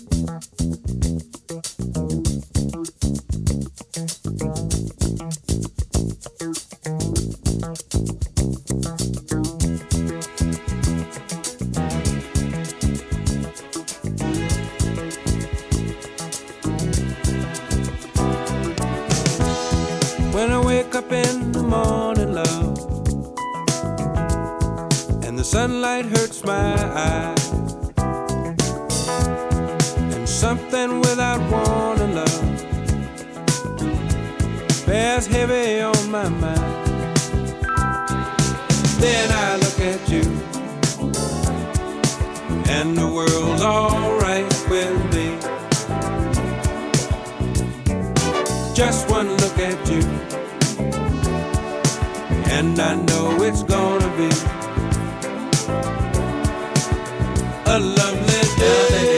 When I wake up in the morning, love, and the sunlight hurts my eyes, and something without warning, love, bears heavy on my mind. Then I look at you, and the world's alright with me. Just one look at you, and I know it's gonna be a lovely day.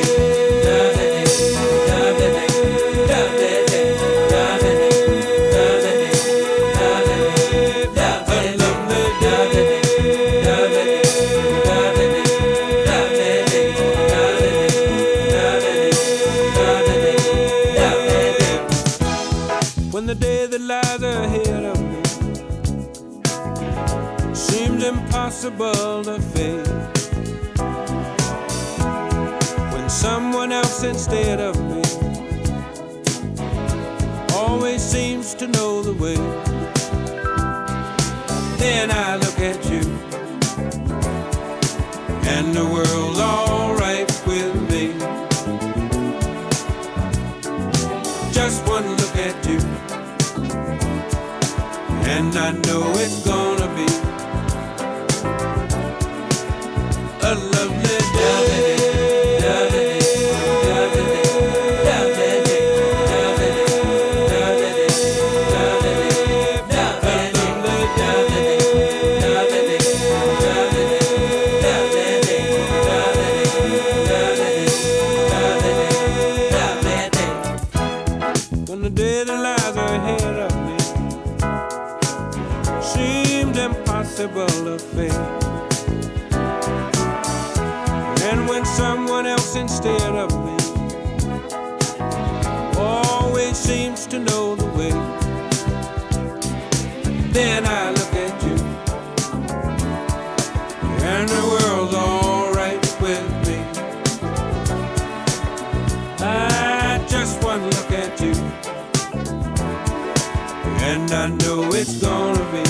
When the day that lies ahead of me seems impossible to face, when someone else instead of me always seems to know the way, then I look at you, and the world's alright with me. Just one look at you, and I know it's gonna be a lovely day. When the day that lies ahead of me seemed impossible to face, and when someone else instead of me always seems to know the way, then I look at you, and the world's alright with me. I just one look at you, and I know it's gonna be